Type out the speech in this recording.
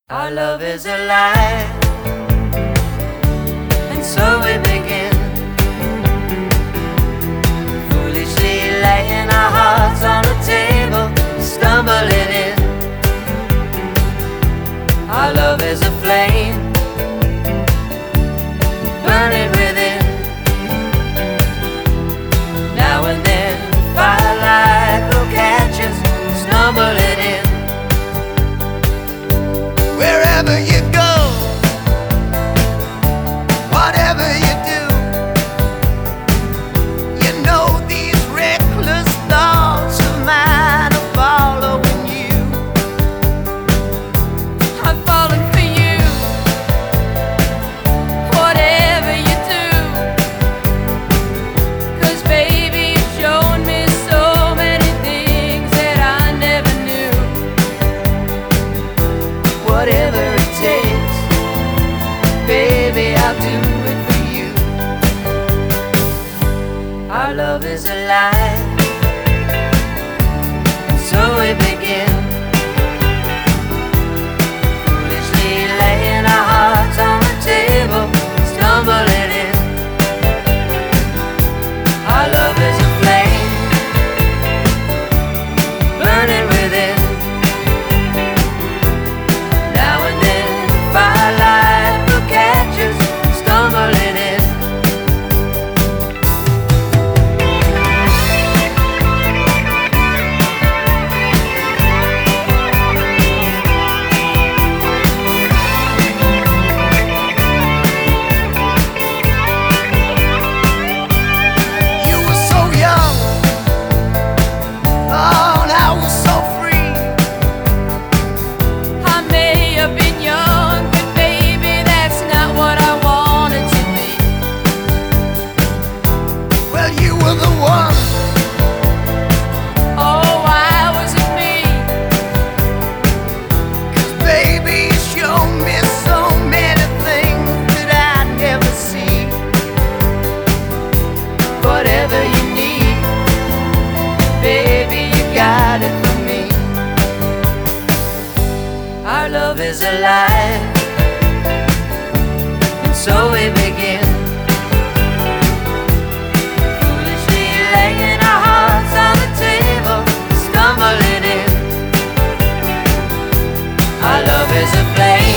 Our love is alive, and so we begin, foolishly laying our hearts on the table, stumbling in. Our love is a flame, burning within. Now and then, firelight will catch us, stumbling in. Wherever you go, whatever you do, you know these reckless thoughts of mine are following you. I'm falling for you, whatever you do, 'cause baby you've shown me so many things that I never knew. Whatever it takes, baby, I'll do it for you. Our love is alive, and so we begin, foolishly laying our hearts on the table, stumbling in. Our love is a flame, burning within. Now and then, firelight will catch us, stumbling in. You were so young, oh, and I was so free. I may have been young, but baby that's not what I wanted to be. Well, you were the one. Oh, why was it me? 'Cause baby, you showed me so many things that I never see. Whatever you need, baby, you got it for me. Our love is alive, and so we begin, foolishly laying our hearts on the table, stumbling in. Our love is a flame,